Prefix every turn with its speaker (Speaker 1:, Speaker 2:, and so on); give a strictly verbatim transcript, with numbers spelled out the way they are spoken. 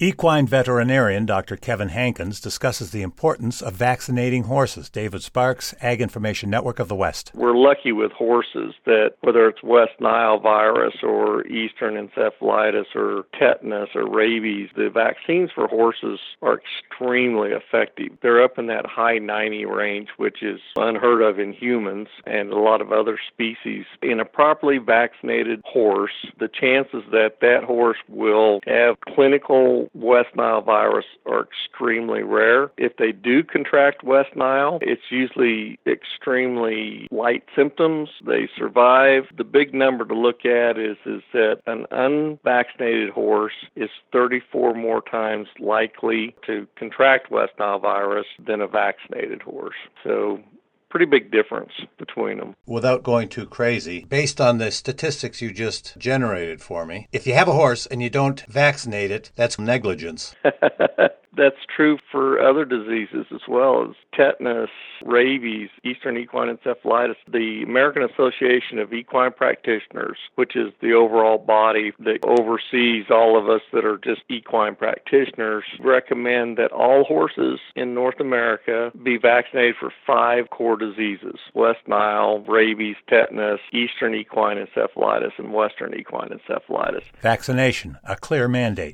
Speaker 1: Equine veterinarian Doctor Kevin Hankins discusses the importance of vaccinating horses. David Sparks, Ag Information Network of the West.
Speaker 2: We're lucky with horses that whether it's West Nile virus or Eastern encephalitis or tetanus or rabies, the vaccines for horses are extremely effective. They're up in that high ninety range, which is unheard of in humans and a lot of other species. In a properly vaccinated horse, the chances that that horse will have clinical West Nile virus are extremely rare. If they do contract West Nile, it's usually extremely light symptoms. They survive. The big number to look at is, is that an unvaccinated horse is thirty-four more times likely to contract West Nile virus than a vaccinated horse. So pretty big difference between them.
Speaker 1: Without going too crazy, based on the statistics you just generated for me, if you have a horse and you don't vaccinate it, that's negligence.
Speaker 2: That's true for other diseases as well as tetanus, rabies, Eastern equine encephalitis. The American Association of Equine Practitioners, which is the overall body that oversees all of us that are just equine practitioners, recommend that all horses in North America be vaccinated for five core diseases: West Nile, rabies, tetanus, Eastern equine encephalitis, and Western equine encephalitis.
Speaker 1: Vaccination, a clear mandate.